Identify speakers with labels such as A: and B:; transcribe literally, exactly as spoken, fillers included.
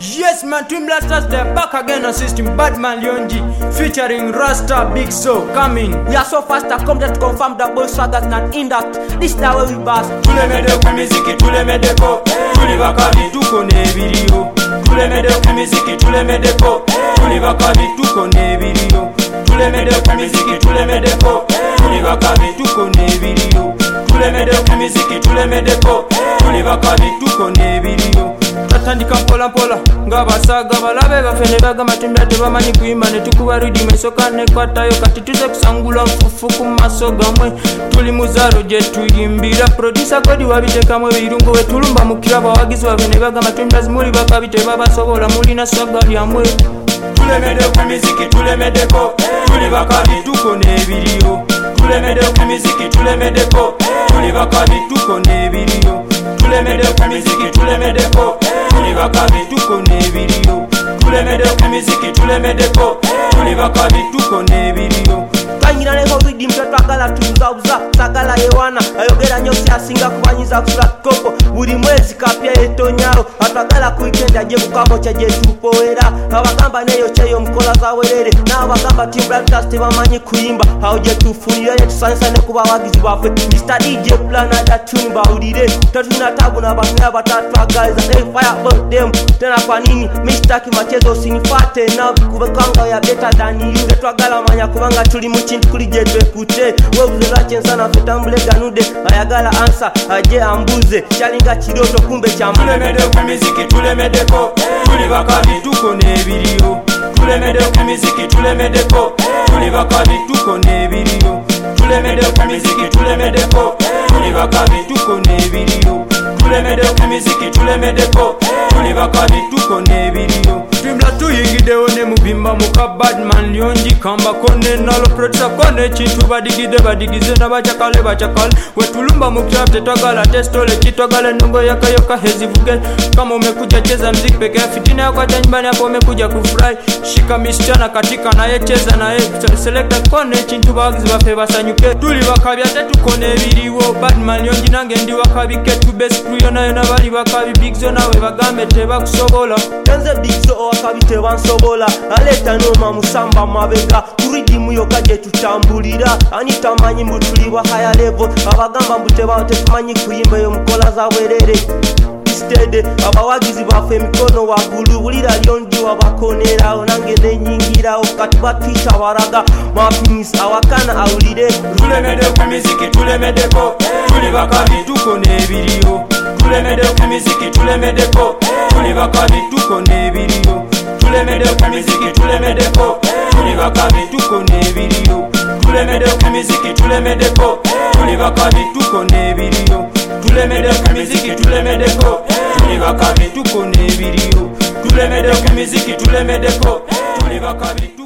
A: Yes man, Twin Blasters, they're back again on system. Badman Lionji featuring Rasta Big So coming.
B: We are so fast I come there to confirm that boy swagger's not in that. This is the way we bass.
A: Tulemede kwa miziki, tulemede ko tulibaka bituko n'ebiriyo. Tulemede kwa miziki, tulemede ko tulibaka bituko n'ebiriyo. Tulemede kwa miziki, tulemede ko tulibaka bituko n'ebiriyo. Tulemede kwa miziki, tulemede ko tulibaka bituko n'ebiriyo. Tatandika mpola mpola ng'abasaga balabe baffe ne bagamba tumbira tebamanyi kuyimba ne tukuba rhythm esooka nekwatayo kati tuze kusangula nfufu ku maaso gamwe tuli mu zaalo gye tuyimbira producer Godi wabiteekamu ebirungo we tulumba mu kirabo abawagizi baffe ne bagamba tumbira zimuli bakabi tebabasobola mulina swaga lyamwe. Tulemede ku miziki tulemedeko tuli bakabi tuko n'ebiriyo. Tulemede ku miziki tulemedeko tuli bakabi tuko n'ebiriyo. Tulemede ku miziki tulemedeko tuli bakabi tuko n'ebiriyo. Tulemede ku miziki tulemedeko tuli bakabi tuko n'ebiriyo.
B: Twanyira neho rhythm twagala tubuzabuza sagala yewana ayogera nyo asinga kubanyiza kusula koko buli mwezi kapya etonyalo atagala kuikenda aje kukamo cha je tupoera abagamba neyo cheyo mkola za werere n'abagamba Twin Blasters tebamanyi kuyimba aho je tufunire tusansa ne kuba bagizi baffe Mister D J Plana da tumba ulire tatuna tabu na bakina batatu guys they fire about them tena kwa nini Mister Kimachezo usinifate na kubekanga ya better than you twagala manya kubanga tuli mu kintu kuli je twekute wobuzela chensana fetambule ganude ayagala answer aje ambuze chalinga kiroto kumbe cha
A: tulemede ku miziki tulemedeko tuli bakabi tuko n'ebiriyo. Tulemede ku miziki tulemedeko tuli bakabi tuko n'ebiriyo. Tulemede ku miziki tulemedeko tuli bakabi tuko n'ebiriyo. Tulemede ku miziki tulemedeko tuli bakabi tuko n'ebiriyo. Twimla tuyingidewo ne mubimba muka Badman Lionji kamba kone nalo producer kone kintu badigide badigize n'abacakale bacakale wetulumba mu club tetwagala testole kitwagala nongo yakayoka hezivuge kama umekuja cheza mziki peke ya fitina yako hata nyumbani hapo umekuja kufurahi shika misichana katika naye cheza naye selector kone kintu bagizi baffe basanyuke tuli bakabya tetuko n'ebiriwo Badman Lionji nange ndi wakabike tu best crew yona yona bali bakabi Big So nawe bagambe tebakusobola
B: Tenze Big So wakabite bansobola aleta noma musamba mabega kuridi muyo kaje tutambulira ani tamanyi mbutuli wa higher level abagamba mbute bate tumanyi kuyimba yo mkola za werere instead abawagizi baffe mikono wagulu bulira Lionji wabakonera onange nenyingira okatuba twita baraga mapins awakana awulire.
A: Tulemede ku miziki tulemedeko tuli bakabi tuko n'ebiriyo. Tulemede ku miziki tulemedeko tuli bakabi tuko n'ebiriyo. Tulemede ku miziki tulemedeko tuli bakabi tuko n'ebiriyo. Tulemede ku miziki tulemedeko tuli bakabi tuko n'ebiriyo. Tulemede ku miziki tulemedeko tuli bakabi tuko n'ebiriyo. Tulemede ku miziki tulemedeko tuli bakabi